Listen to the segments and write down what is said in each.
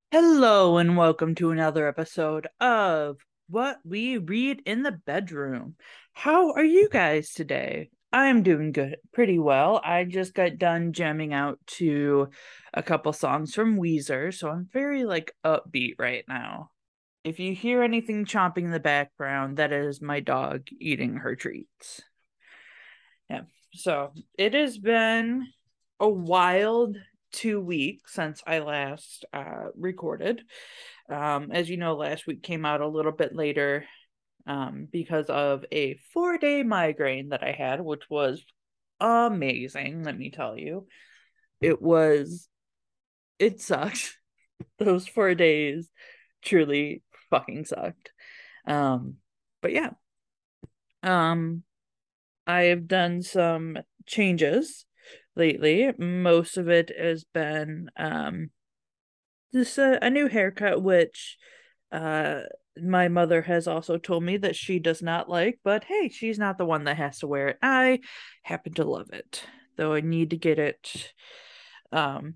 Hello and welcome to another episode of What We Read in the Bedroom. How are you guys today? I'm doing good, pretty well. I just got done jamming out to a couple songs from Weezer, so I'm very upbeat right now. If you hear anything chomping in the background, that is my dog eating her treats. Yeah. So it has been a wild 2 weeks since I last recorded. As you know, last week came out a little bit later because of a 4-day migraine that I had, which was amazing, let me tell you. It was, it sucked. Those 4 days truly fucking sucked. Um, but yeah, um, I have done some changes lately. Most of it has been just a new haircut, which uh my mother has also told me that she does not like, but hey, she's not the one that has to wear it. I happen to love it, though I need to get it. Um,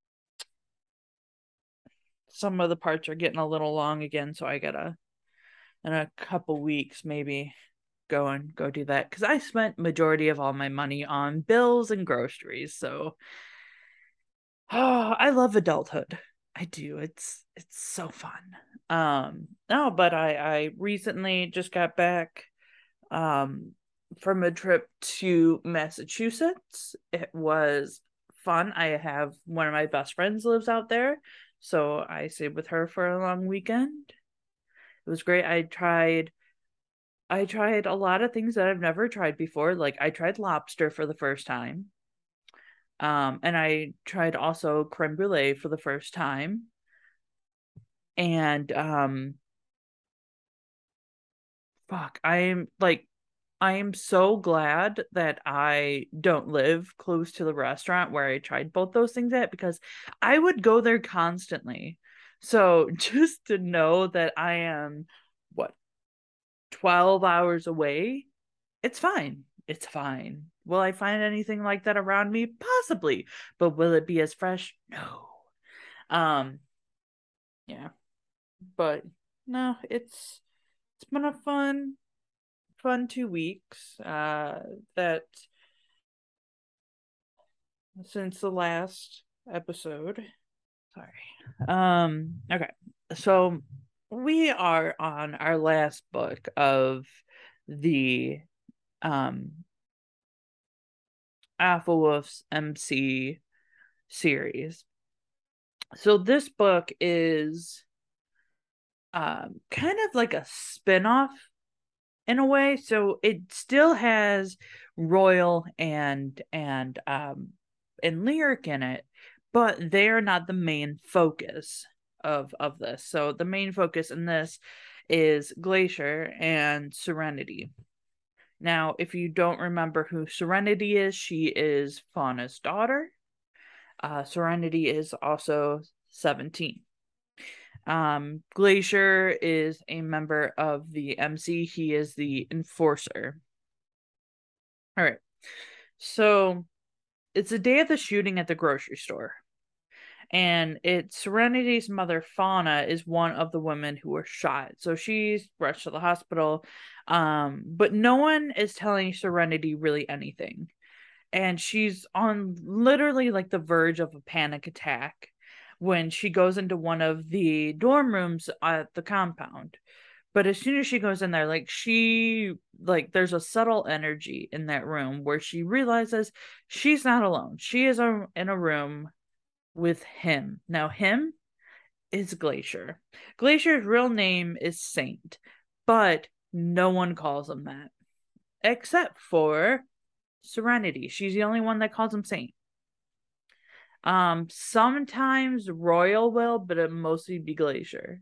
some of the parts are getting a little long again, so I gotta in a couple weeks maybe go do that because I spent majority of all my money on bills and groceries. So oh, I love adulthood. I do. It's so fun. No, but I recently just got back um from a trip to Massachusetts. It was fun. I have one of my best friends lives out there, so I stayed with her for a long weekend. It was great. I tried a lot of things that I've never tried before. Like I tried lobster for the first time. And I tried also creme brulee for the first time. And fuck, I am so glad that I don't live close to the restaurant where I tried both those things at because I would go there constantly. So just to know that I am what 12 hours away, it's fine. It's fine. Will I find anything like that around me? Possibly. But will it be as fresh? No. Um, yeah. But no, it's been a fun 2 weeks. That since the last episode. Sorry. Okay. So we are on our last book of the um Wolf's MC series. So this book is kind of like a spin-off in a way. So it still has royal and lyric in it, but they're not the main focus of this. So the main focus in this is Glacier and Serenity. Now, if you don't remember who Serenity is, she is Fauna's daughter. Serenity is also 17. Glacier is a member of the MC. He is the enforcer. All right. So it's the day of the shooting at the grocery store. And it's Serenity's mother, Fauna, is one of the women who were shot. So she's rushed to the hospital. But no one is telling Serenity really anything. And she's on literally like the verge of a panic attack when she goes into one of the dorm rooms at the compound. But as soon as she goes in there, there's a subtle energy in that room where she realizes she's not alone. She is in a room with him. Now, him is Glacier. Glacier's real name is Saint, but no one calls him that except for Serenity. She's the only one that calls him Saint. Sometimes Royal will, but it mostly be Glacier.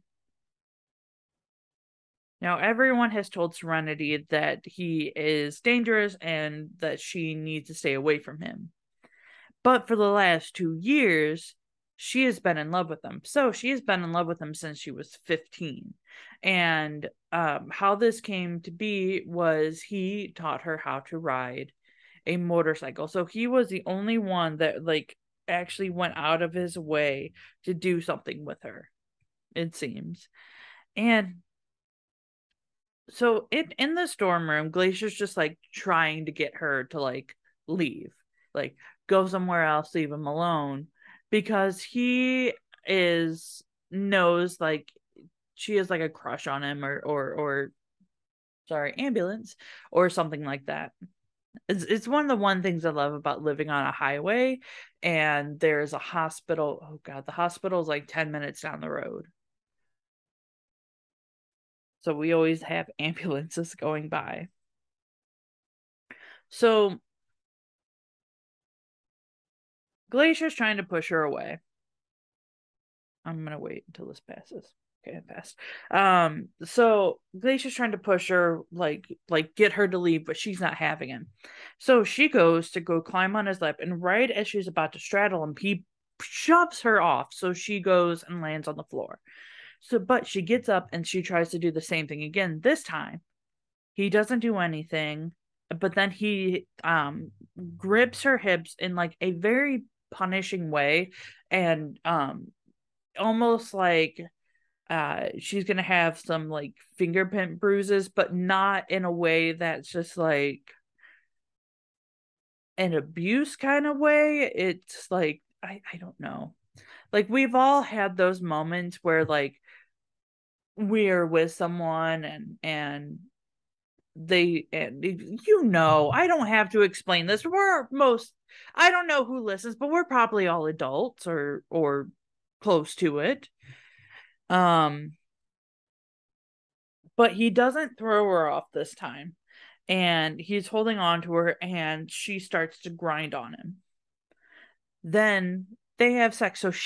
Now, everyone has told Serenity that he is dangerous and that she needs to stay away from him. But for the last 2 years, she has been in love with him. So she has been in love with him since she was 15. And how this came to be was he taught her how to ride a motorcycle. So he was the only one that actually went out of his way to do something with her. it seems. And so in the storm room, Glacier's just like trying to get her to like leave, like go somewhere else, leave him alone, because he is knows like she has like a crush on him, or sorry, ambulance, or something like that. It's one of the one things I love about living on a highway, and there's a hospital. Oh God, the hospital is like 10 minutes down the road. So we always have ambulances going by. So Glacier's trying to push her away. I'm gonna wait until this passes. Okay, it passed. So Glacier's trying to push her, like get her to leave, but she's not having him. So she goes to go climb on his lap, and right as she's about to straddle him, he shoves her off. So she goes and lands on the floor. So, but she gets up and she tries to do the same thing again. This time, he doesn't do anything, but then he grips her hips in like a very punishing way, and almost like she's gonna have some like fingerprint bruises, but not in a way that's just like an abuse kind of way. It's like I don't know. Like we've all had those moments where like we're with someone and they and I don't have to explain this. I don't know who listens, but we're probably all adults or close to it. Um but he doesn't throw her off this time, and he's holding on to her, and she starts to grind on him. Then they have sex. So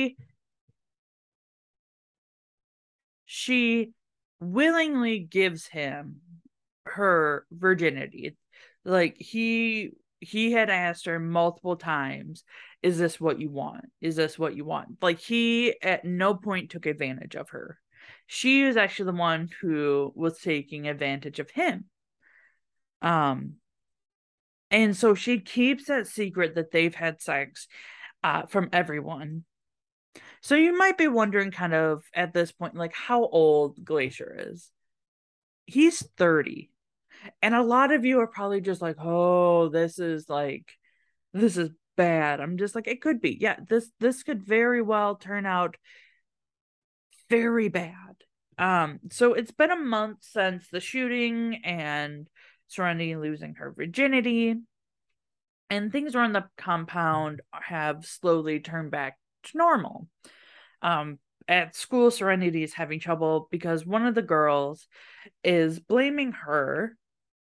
she willingly gives him her virginity. Like he had asked her multiple times, is this what you want? Is this what you want? Like he at no point took advantage of her. She was actually the one who was taking advantage of him. Um and so she keeps that secret that they've had sex from everyone. So you might be wondering kind of at this point like how old Glacier is. He's 30. And a lot of you are probably just like, "Oh, this is bad." I'm just like, it could be. Yeah, this could very well turn out very bad. So it's been a month since the shooting and Serenity losing her virginity, and things around the compound have slowly turned back to normal. Um, at school, Serenity is having trouble because one of the girls is blaming her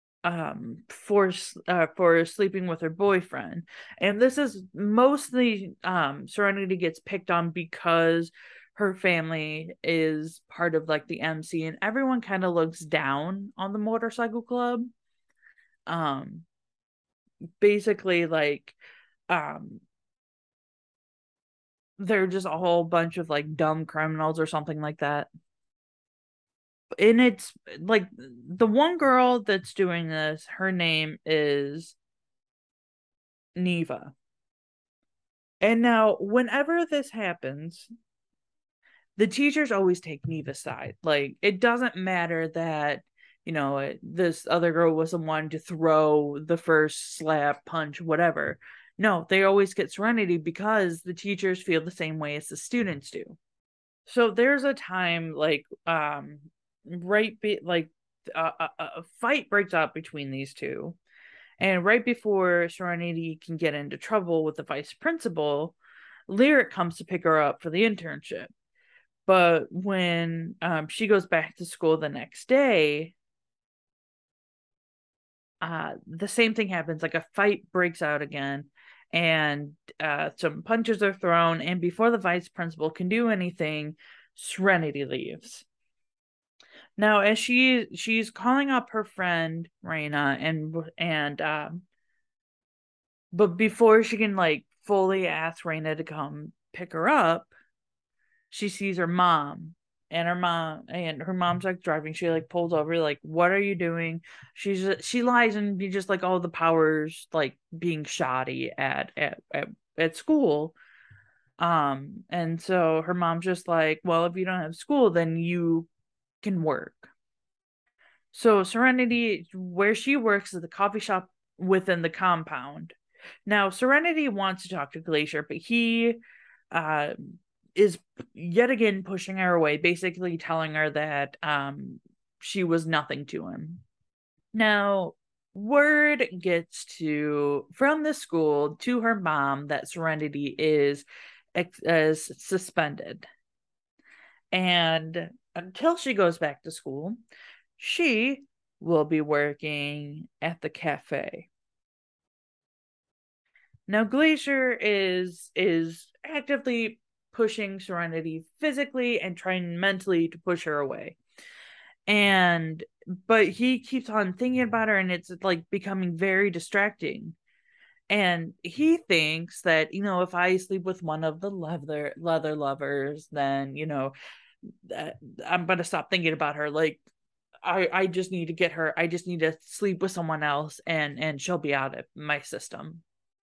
for sleeping with her boyfriend, and this is mostly Serenity gets picked on because her family is part of like the MC, and everyone kind of looks down on the motorcycle club. um Basically like um they're just a whole bunch of like dumb criminals or something like that. And it's like the one girl that's doing this, her name is Neva. And now, whenever this happens, the teachers always take Neva's side. Like, it doesn't matter that, this other girl was the one to throw the first slap, punch, whatever. No, they always get Serenity because the teachers feel the same way as the students do. So there's a time like, like a fight breaks out between these two. And right before Serenity can get into trouble with the vice principal, Lyric comes to pick her up for the internship. But when she goes back to school the next day, the same thing happens. Like a fight breaks out again, and some punches are thrown. And before the vice principal can do anything, Serenity leaves. Now, as she's calling up her friend Raina, and but before she can like fully ask Raina to come pick her up, she sees her mom, and her mom's like driving. She like pulls over, like, what are you doing? She lies and be just like, oh, the power's like being shoddy at school. And so her mom's just like, well, if you don't have school, then you can work. So Serenity, where she works, is the coffee shop within the compound. Now, Serenity wants to talk to Glacier, but he uh, is yet again pushing her away, basically telling her that she was nothing to him. Now, word gets to from the school to her mom that Serenity is suspended, and until she goes back to school, she will be working at the cafe. Now Glacier is actively pushing Serenity physically and trying mentally to push her away. And but he keeps on thinking about her, and it's like becoming very distracting. And he thinks that, if I sleep with one of the leather lovers, then, I'm gonna stop thinking about her. Like I just need to get her. I just need to sleep with someone else, and she'll be out of my system.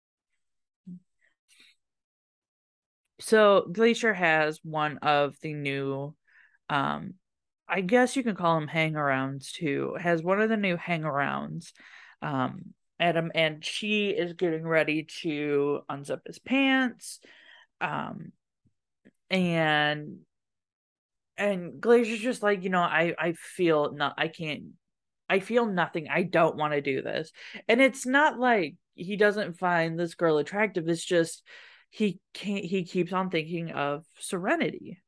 So Glacier has one of the new, um, I guess you can call them hangarounds too. Has one of the new hangarounds, Adam, and she is getting ready to unzip his pants, um, and Glacier's just like, I feel not, I can't, I feel nothing. I don't want to do this, and it's not like he doesn't find this girl attractive. It's just he can't. He keeps on thinking of Serenity.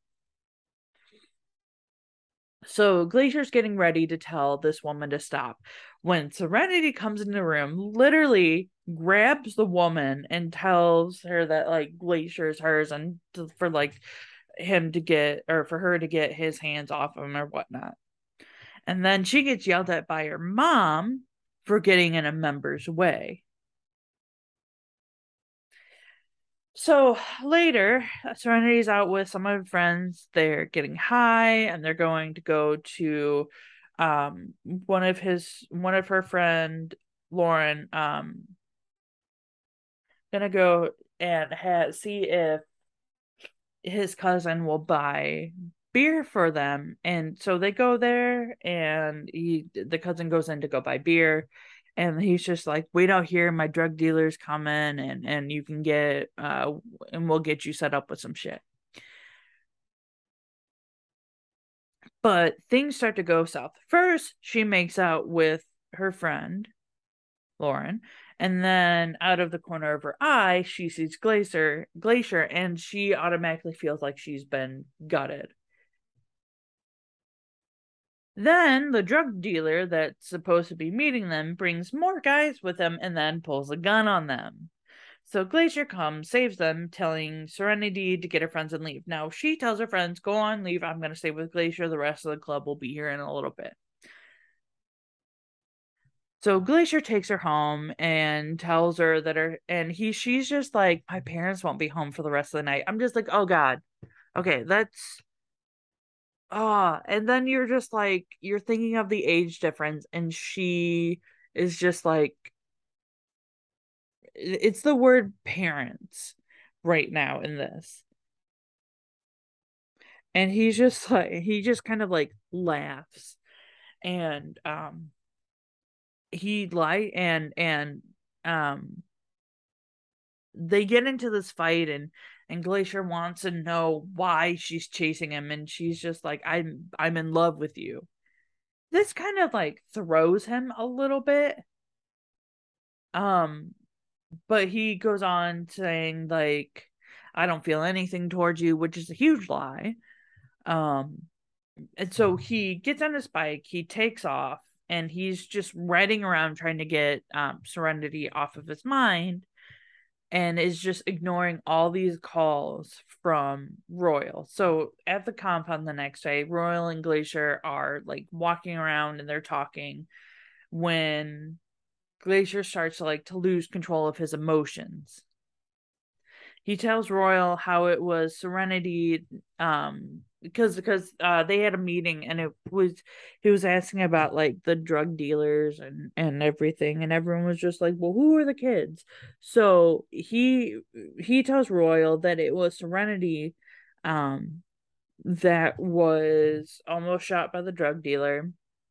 So Glacier's getting ready to tell this woman to stop when Serenity comes in the room, literally grabs the woman and tells her that like Glacier's hers, and for like him to get, or for her to get his hands off him or whatnot. And then she gets yelled at by her mom for getting in a member's way. So later, Serenity's out with some of her friends. They're getting high, and they're going to go to one of her friend Lauren gonna go and see if his cousin will buy beer for them. And so they go there, and the cousin goes in to go buy beer, and he's just like, wait out here, my drug dealer's coming, and you can get and we'll get you set up with some shit. But things start to go south. First, she makes out with her friend Lauren, and then out of the corner of her eye, she sees Glacier, and she automatically feels like she's been gutted. Then the drug dealer that's supposed to be meeting them brings more guys with him and then pulls a gun on them. So Glacier comes, saves them, telling Serenity to get her friends and leave. Now she tells her friends, go on, leave. I'm going to stay with Glacier. The rest of the club will be here in a little bit. So Glacier takes her home and tells her that she's just like, my parents won't be home for the rest of the night. I'm just like, oh God. Okay, that's and then you're just like, you're thinking of the age difference, and she is just like, it's the word parents right now in this. And he's just like, he just kind of like laughs, and he lie and they get into this fight, and Glacier wants to know why she's chasing him, and she's just like, I'm in love with you. This kind of like throws him a little bit. Um, but he goes on saying like, I don't feel anything towards you, which is a huge lie. Um, and so he gets on his bike, he takes off, and he's just riding around trying to get Serenity off of his mind, and is just ignoring all these calls from Royal. So at the compound the next day, Royal and Glacier are like walking around and they're talking when Glacier starts to lose control of his emotions. He tells Royal how it was Serenity, because they had a meeting, and he was asking about like the drug dealers and everything, and everyone was just like, well, who are the kids? So he tells Royal that it was Serenity, that was almost shot by the drug dealer.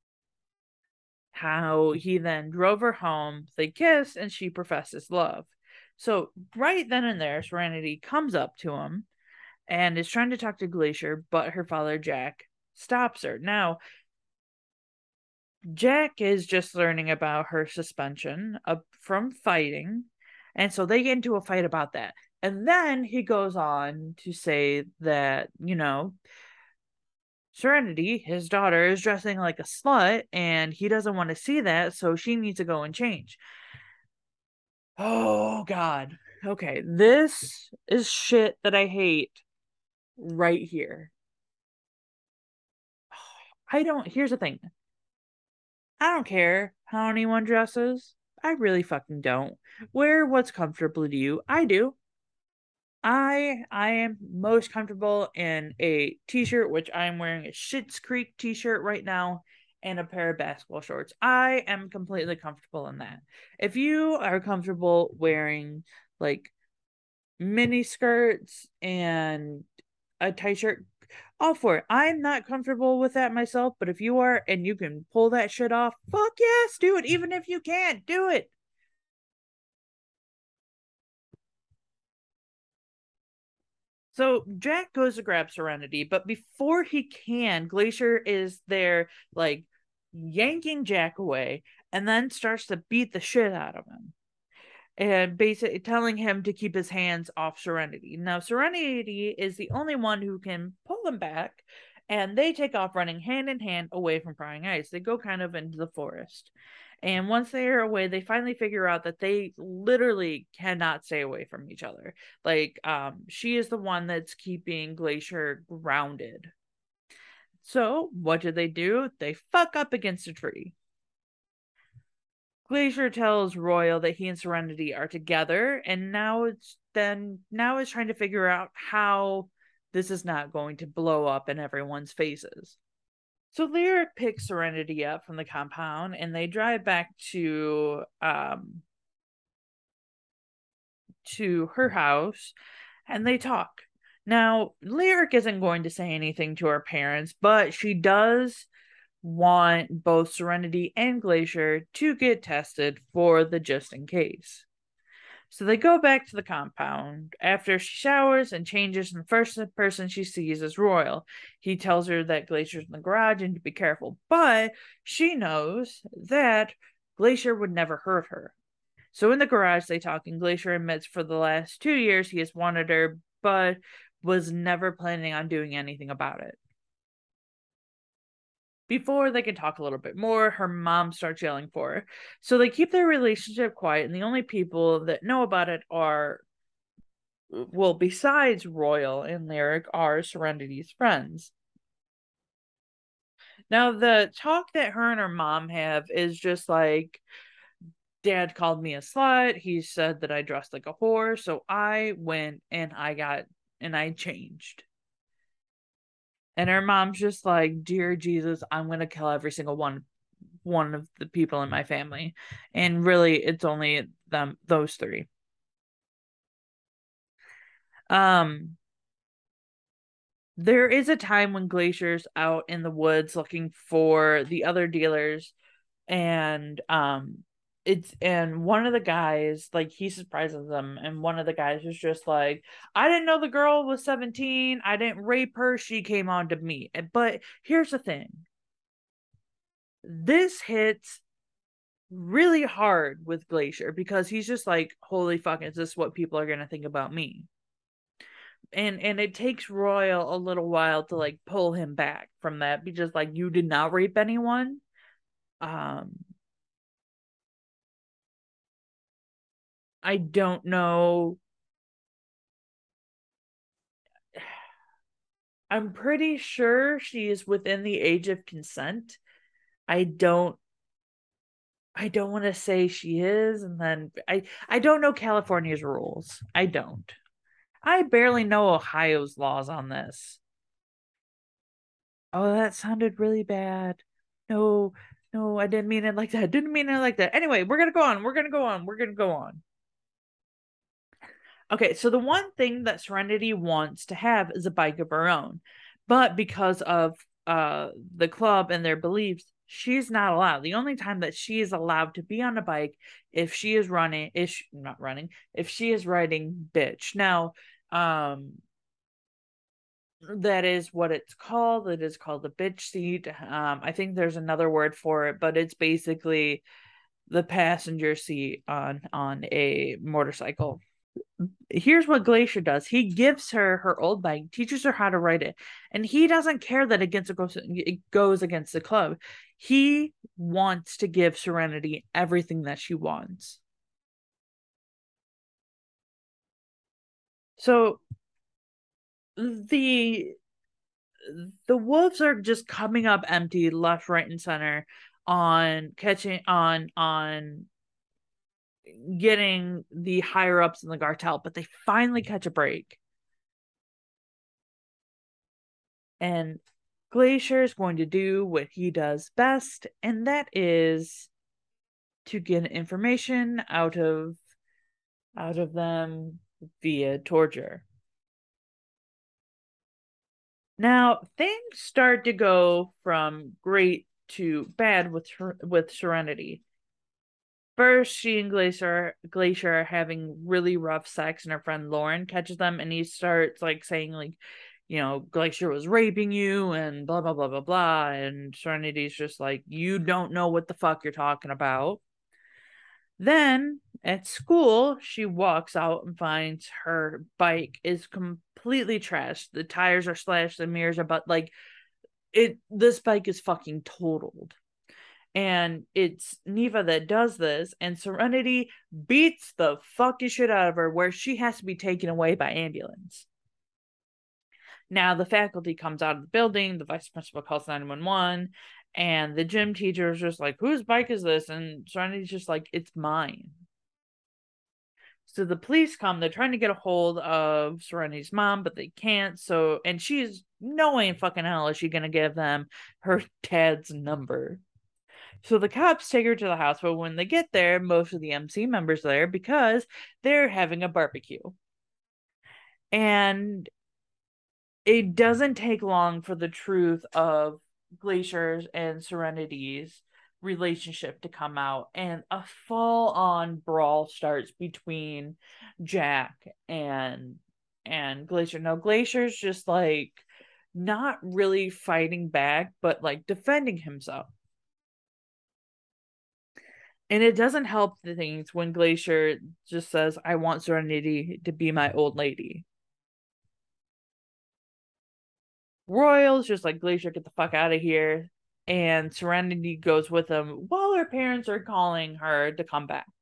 How he then drove her home, they kiss, and she professes love. So right then and there, Serenity comes up to him and is trying to talk to Glacier, but her father Jack stops her. Now, Jack is just learning about her suspension from fighting, and so they get into a fight about that. And then he goes on to say that, Serenity, his daughter, is dressing like a slut, and he doesn't want to see that, so she needs to go and change. Oh, God. Okay, this is shit that I hate right here. Here's the thing. I don't care how anyone dresses. I really fucking don't. Wear what's comfortable to you. I do. I am most comfortable in a t-shirt, which I'm wearing a Schitt's Creek t-shirt right now, and a pair of basketball shorts. I am completely comfortable in that. If you are comfortable wearing like mini skirts and a tight shirt, all for it. I'm not comfortable with that myself, but if you are and you can pull that shit off, fuck yes, do it. Even if you can't, do it. So Jack goes to grab Serenity, but before he can, Glacier is there, like yanking Jack away, and then starts to beat the shit out of him, and basically telling him to keep his hands off Serenity. Now, Serenity is the only one who can pull him back, and they take off running hand in hand away from Crying Ice. They go kind of into the forest. And once they are away, they finally figure out that they literally cannot stay away from each other. Like, she is the one that's keeping Glacier grounded. So, what do? They fuck up against a tree. Glacier tells Royal that he and Serenity are together, and now it's trying to figure out how this is not going to blow up in everyone's faces. So Lyric picks Serenity up from the compound, and they drive back to her house, and they talk. Now, Lyric isn't going to say anything to her parents, but she does want both Serenity and Glacier to get tested for the just in case. So they go back to the compound after she showers and changes, and the first person she sees is Royal. He tells her that Glacier's in the garage and to be careful, but she knows that Glacier would never hurt her. So in the garage, they talk, and Glacier admits for the last 2 years he has wanted her, but was never planning on doing anything about it. Before they can talk a little bit more, her mom starts yelling for her. So they keep their relationship quiet, and the only people that know about it are, well, besides Royal and Lyric, are Serenity's friends. Now, the talk that her and her mom have is just like, Dad called me a slut. He said that I dressed like a whore. So I went and I changed. And her mom's just like, dear Jesus, I'm going to kill every single one of the people in my family. And really, it's only those three. Um, there is a time when Glacier's out in the woods looking for the other dealers, and one of the guys, like, he surprises them, and one of the guys is just like, I didn't know the girl was 17. I didn't rape her. She came on to me. But here's the thing. This hits really hard with Glacier because he's just like, holy fuck, is this what people are gonna think about me? And it takes Royal a little while to like pull him back from that, because like, you did not rape anyone. Um I don't know. I'm pretty sure she is within the age of consent. I don't I don't want to say she is, and then I don't know California's rules. I don't. I barely know Ohio's laws on this. Oh, that sounded really bad. No, no, I didn't mean it like that. Didn't mean it like that. Anyway, we're gonna go on. We're gonna go on. We're gonna go on. Okay, so the one thing that Serenity wants to have is a bike of her own. But because of the club and their beliefs, she's not allowed. The only time that she is allowed to be on a bike if she is running, if not running, if she is riding bitch. Now, that is what it's called. It is called the bitch seat. I think there's another word for it, but it's basically the passenger seat on a motorcycle. Here's what Glacier does. He gives her her old bike, teaches her how to ride it, and he doesn't care that it goes against the club. He wants to give Serenity everything that she wants. So the the wolves are just coming up empty left, right, and center on catching on getting the higher ups in the cartel, but they finally catch a break. And Glacier is going to do what he does best, and that is to get information out of them via torture. Now things start to go from great to bad with Serenity. First, she and Glacier are having really rough sex, and her friend Lauren catches them, and he starts like saying like, Glacier was raping you, and blah blah blah blah blah. And Serenity's just like, you don't know what the fuck you're talking about. Then at school, she walks out and finds her bike is completely trashed. The tires are slashed, the mirrors are but like it. This bike is fucking totaled. And it's Neva that does this, and Serenity beats the fucking shit out of her, where she has to be taken away by ambulance. Now the faculty comes out of the building, the vice principal calls 911, and the gym teacher is just like, whose bike is this? And Serenity's just like, it's mine. So the police come, they're trying to get a hold of Serenity's mom, but they can't. So, and she's no way in fucking hell is she gonna give them her dad's number. So the cops take her to the house, but when they get there, most of the MC members are there because they're having a barbecue. And it doesn't take long for the truth of Glacier's and Serenity's relationship to come out, and a full-on brawl starts between Jack and Glacier. Now Glacier's just like not really fighting back, but like defending himself. And it doesn't help the things when Glacier just says, I want Serenity to be my old lady. Royal's just like, Glacier, get the fuck out of here. And Serenity goes with him while her parents are calling her to come back.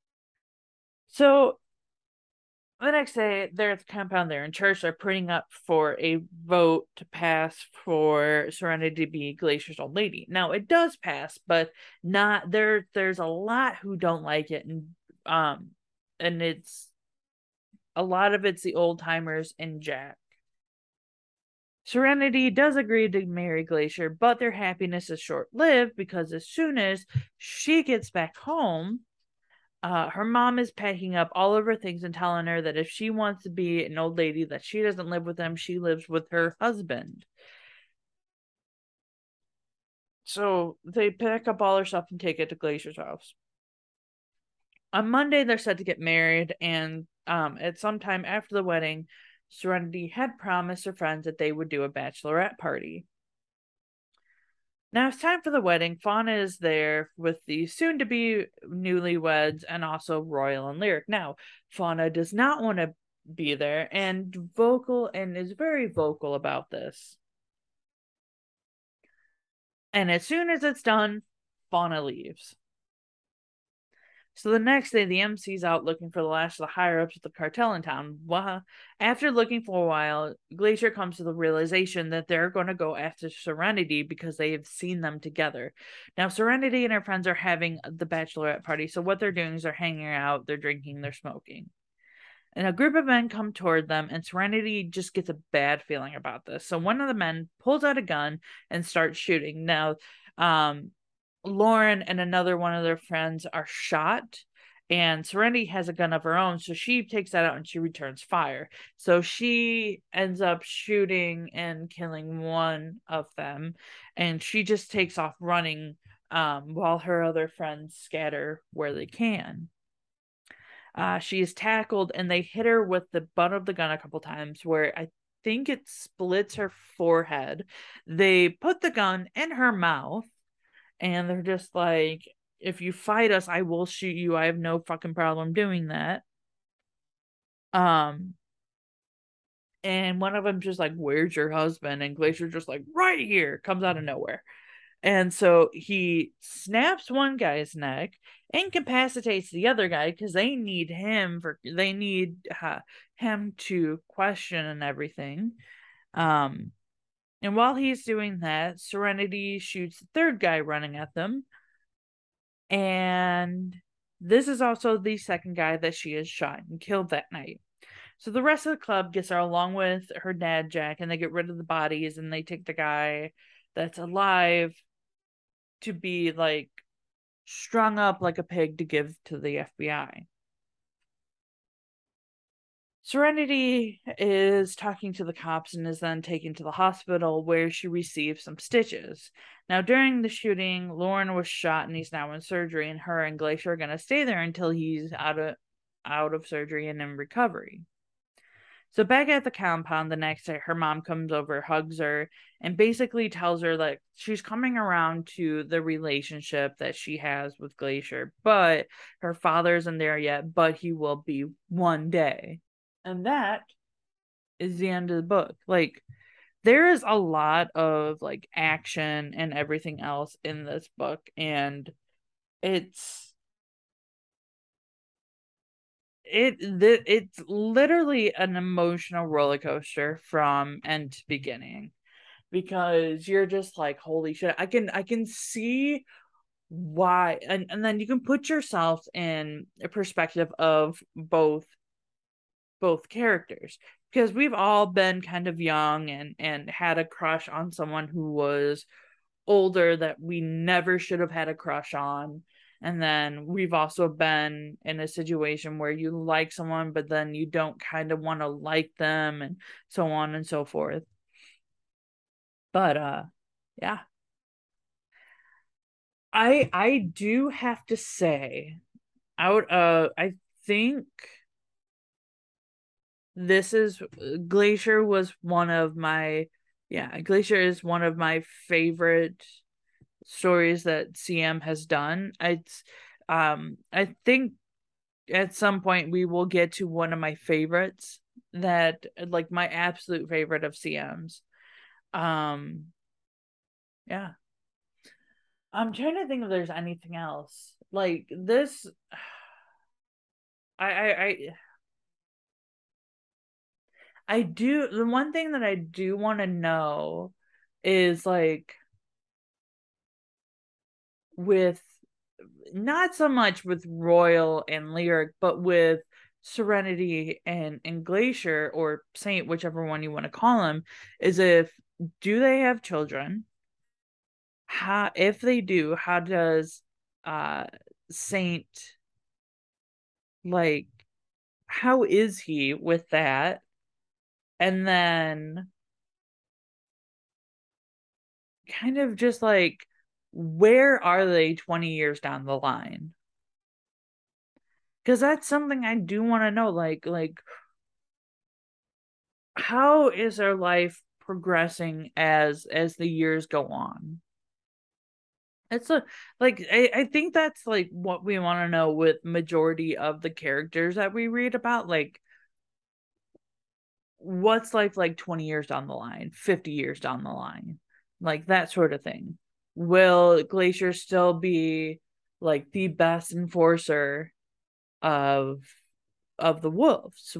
So the next day, they're at the compound, they're in church, they're putting up for a vote to pass for Serenity to be Glacier's old lady. Now it does pass, but not there's a lot who don't like it, and it's a lot of it's the old timers and Jack. Serenity does agree to marry Glacier, but their happiness is short lived because as soon as she gets back home, her mom is packing up all of her things and telling her that if she wants to be an old lady, that she doesn't live with them, she lives with her husband. So they pack up all her stuff and take it to Glacier's house. On Monday, they're set to get married, and at some time after the wedding, Serenity had promised her friends that they would do a bachelorette party. Now it's time for the wedding. Fauna is there with the soon to be newlyweds and also Royal and Lyric. Now, Fauna does not want to be there and is very vocal about this. And as soon as it's done, Fauna leaves. So the next day, the MC's out looking for the last of the higher ups of the cartel in town. Well, after looking for a while, Glacier comes to the realization that they're going to go after Serenity because they have seen them together. Now, Serenity and her friends are having the bachelorette party. So what they're doing is they're hanging out, they're drinking, they're smoking. and a group of men come toward them, and Serenity just gets a bad feeling about this. So one of the men pulls out a gun and starts shooting. Now, Lauren and another one of their friends are shot, and Serenity has a gun of her own, so she takes that out and she returns fire. So she ends up shooting and killing one of them, and she just takes off running while her other friends scatter where they can. She is tackled, and they hit her with the butt of the gun a couple times, where I think it splits her forehead. They put the gun in her mouth, and they're just like, if you fight us, I will shoot you. I have no fucking problem doing that. And one of them just like, where's your husband? And Glacier just like, right here, comes out of nowhere. And so he snaps one guy's neck, incapacitates the other guy because they need him him to question and everything. And while he's doing that, Serenity shoots the third guy running at them. And this is also the second guy that she has shot and killed that night. So the rest of the club gets her along with her dad, Jack, and they get rid of the bodies, and they take the guy that's alive to be like strung up like a pig to give to the FBI. Serenity is talking to the cops and is then taken to the hospital where she receives some stitches. Now, during the shooting, Lauren was shot and he's now in surgery, and her and Glacier are going to stay there until he's out of surgery and in recovery. So back at the compound the next day, her mom comes over, hugs her, and basically tells her that she's coming around to the relationship that she has with Glacier, but her father isn't there yet, but he will be one day. And that is the end of the book. Like, there is a lot of like action and everything else in this book, and it's it's literally an emotional roller coaster from end to beginning, because you're just like, holy shit, I can see why. And then you can put yourself in a perspective of both characters, because we've all been kind of young and had a crush on someone who was older that we never should have had a crush on. And then we've also been in a situation where you like someone, but then you don't kind of want to like them, and so on and so forth. But yeah. I do have to say, I think this is Glacier was one of my yeah, Glacier is one of my favorite stories that CM has done. It's I think at some point we will get to one of my favorites, that like my absolute favorite of CM's. Um yeah. I'm trying to think if there's anything else. Like this I I do, the one thing that I do want to know is like, with not so much with Royal and Lyric, but with Serenity and Glacier or Saint, whichever one you want to call them, is if do they have children? How, if they do, how does uh Saint, like, how is he with that? And then kind of just like, where are they 20 years down the line? Because that's something I do want to know. Like how is their life progressing as the years go on? It's a like I think that's like what we want to know with majority of the characters that we read about. Like, what's life like 20 years down the line, 50 years down the line, like that sort of thing. Will Glacier still be like the best enforcer of the wolves?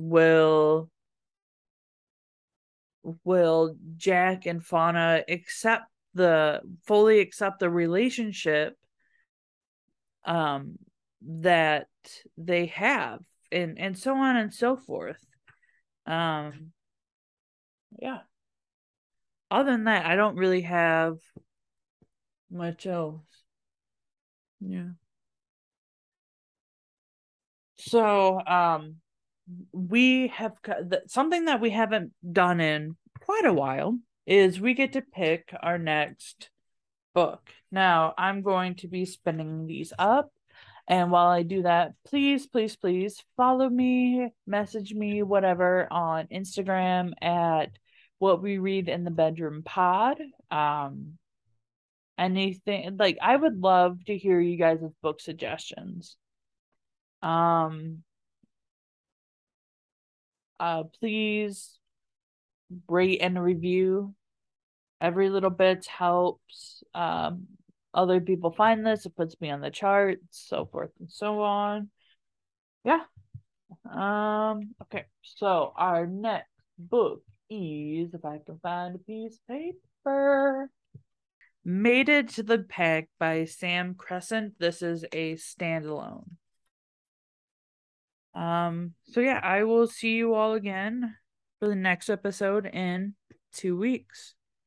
Will Jack and Fauna fully accept the relationship that they have? and so on and so forth. Yeah. Other than that, I don't really have much else. Yeah. So, we have something that we haven't done in quite a while is we get to pick our next book. Now, I'm going to be spinning these up. And while I do that, please, please, please follow me, message me, whatever, on Instagram at What We Read in the Bedroom Pod. Anything like I would love to hear you guys' book suggestions. Um, please rate and review. Every little bit helps. Other people find this, it puts me on the charts, so forth and so on. Yeah. Okay, so our next book is, if I can find a piece of paper, Mated to the Peg by Sam Crescent. This is a standalone. So yeah, I will see you all again for the next episode in 2 weeks.